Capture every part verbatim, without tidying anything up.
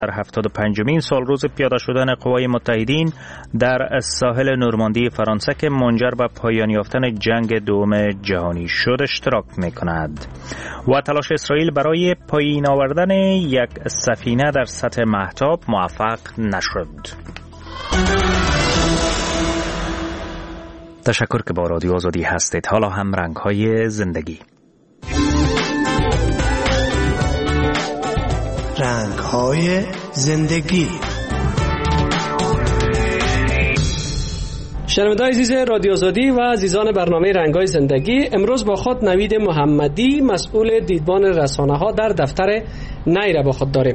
در هفتاد و پنجمین سال روز پیاده شدن قوای متحدین در ساحل نورماندی فرانسه که منجر به پایان یافتن جنگ دوم جهانی شد اشتراک می‌کند و تلاش اسرائیل برای پایین آوردن یک سفینه در سطح مهتاب موفق نشد. تشکر که با رادیو آزادی هستید. حالا هم رنگ‌های زندگی. رنگ‌های زندگی. شنوندگان عزیز رادیو آزادی و عزیزان برنامه رنگ‌های زندگی، امروز با خود نوید محمدی مسئول دیدبان رسانه‌ها در دفتر نی را با خود داریم.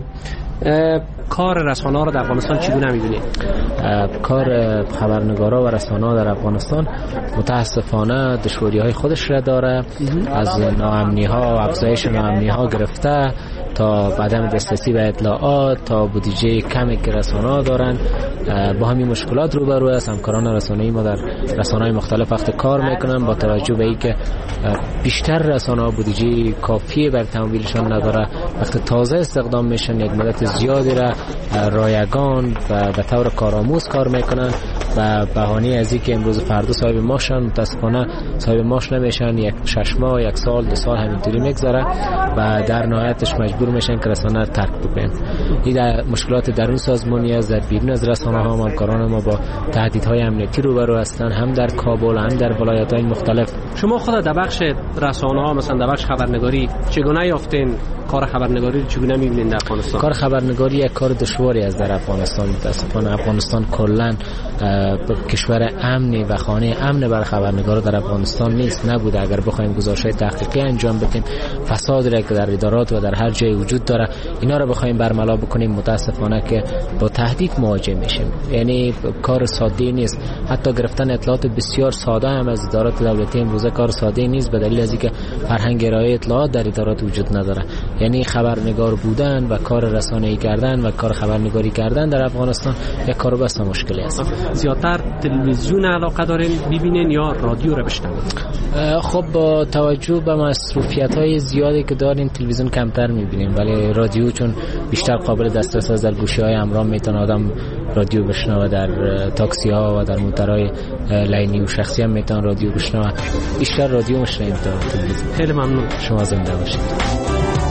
کار رسانه‌ها را در افغانستان چگونه می‌بینید؟ کار خبرنگارا و رسانه‌ها در افغانستان متاسفانه دشواری‌های خودش را داره، از ناامنی‌ها، افزایش ناامنی‌ها گرفته تا عدم دسترسی به اطلاعات تا بودجه کمی که رسانه‌ها دارن، با همین مشکلات روبرو است. همکاران رسانه‌ای ما در رسانه‌های مختلف وقت کار میکنن با توجه به اینکه بیشتر رسانه‌ها بودجه کافی بر تمویلشان نداره، وقت تازه استخدام میشن یک مدت زیادی را رایگان و به طور کارآموز کار میکنن و بهانه از اینکه امروز فردا صاحب معاشن متاسفانه صاحب معاش نمیشن، یک شش ماه یک سال دو سال همینطوری میگذره و در نهایتش مجبور میشن که رسانه رو ترک بکنن. این در مشکلات درون سازمانی است. در بیرون از رسانه ها همکاران ما با تهدیدهای امنیتی روبرو هستند، هم در کابل هم در ولایت‌های مختلف. شما خود در بخش رسانه ها مثلا در بخش خبرنگاری چگونه یافتین؟ کار خبرنگاری رو چگونه می‌بینید در افغانستان؟ کار خبرنگاری یک کار دشواری است در افغانستان. متأسفانه افغانستان کلاً کشور امنی و خانه امن برای خبرنگارا در افغانستان نیست، نبوده. اگر بخوایم گزارش‌های تحقیقی انجام بدیم، فسادی را که در ادارات و در هر جای وجود داره اینا رو بخوایم برملا بکنیم، متأسفانه که با تهدید مواجه میشیم. یعنی کار ساده نیست. حتی گرفتن اطلاعات بسیار ساده هم از ادارات دولتی امروزه کار ساده نیست، به دلیل از اینکه فرهنگ ارائه اطلاعات در ادارات وجود نداره. یعنی خبرنگار بودن و کار رسانه‌ای کردن و کار خبرنگاری کردن در افغانستان یک کار بس مشکلی است. زیادتر تلویزیون علاقه دارین ببینین یا رادیو رو بشنوین؟ خب با توجه به مصروفیت‌های زیادی که داریم تلویزیون کمتر می‌بینیم، ولی رادیو چون بیشتر قابل دسترس است، در گوشی‌های همراه میتونه آدم رادیو بشنوه، در تاکسی‌ها و در موتورهای لاینی و شخصی هم میتونه رادیو بشنوه. بیشتر رادیو میشنویم تا تلویزیون. خیلی ممنون. شما زنده باشید.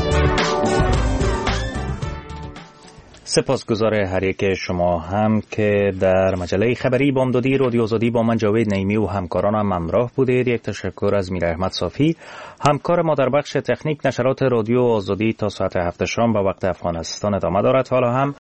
سپاسگزار هر یک شما هم که در مجله خبری بامدادی رادیو آزادی با من جاوید نعیمی و همکارانم همراه بودید. یک تشکر از میر احمد صافی، همکار ما در بخش تکنیک. نشرات رادیو آزادی تا ساعت هفت شام به وقت افغانستان ادامه دارد. حالا هم